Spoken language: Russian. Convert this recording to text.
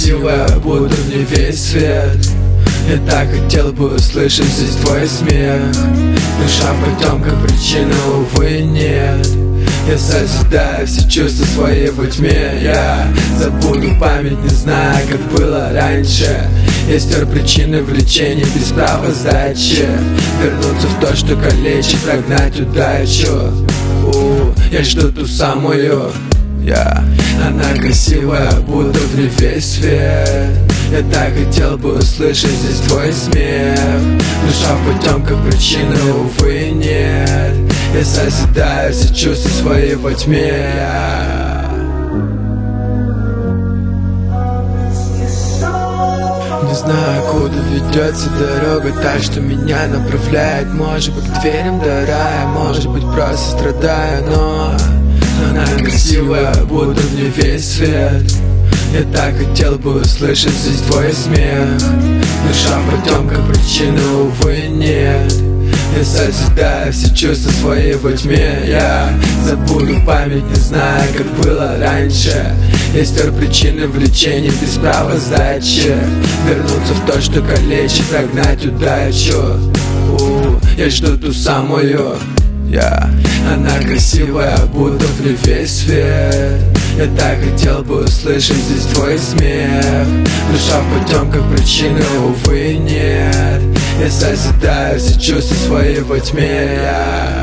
красивая, будто в ней весь свет. Я так хотел бы услышать здесь твой смех. Душа в потемках, причины, увы, нет. Я созидаю все чувства свои во тьме. Я забуду память, не зная, как было раньше. Я стер причины влечения без права сдачи. Вернуться в то, что калечит, прогнать удачу. Я жду ту самую. Она красивая, будто в ней весь свет. Я так хотел бы услышать здесь твой смех. Душа в потемках, причины, увы, нет. Я созидаю все чувства свои во тьме. Не знаю, куда ведется дорога, так что меня направляет. Может быть, к дверям до рая, может быть, просто страдаю, но она красивая, будто в ней весь свет. Я так хотел бы услышать здесь твой смех. Душа в потемках, причины, увы, нет. Я созидаю все чувства свои во тьме. Я забуду память, не зная, как было раньше. Я стер причины влечения без права сдачи. Вернуться в то, что калечит, прогнать удачу. Я жду ту самую. Она красивая, будто в ней весь свет. Я так хотел бы услышать здесь твой смех. Душа в потемках, причины, увы, нет. Я созидаю все чувства свои во тьме.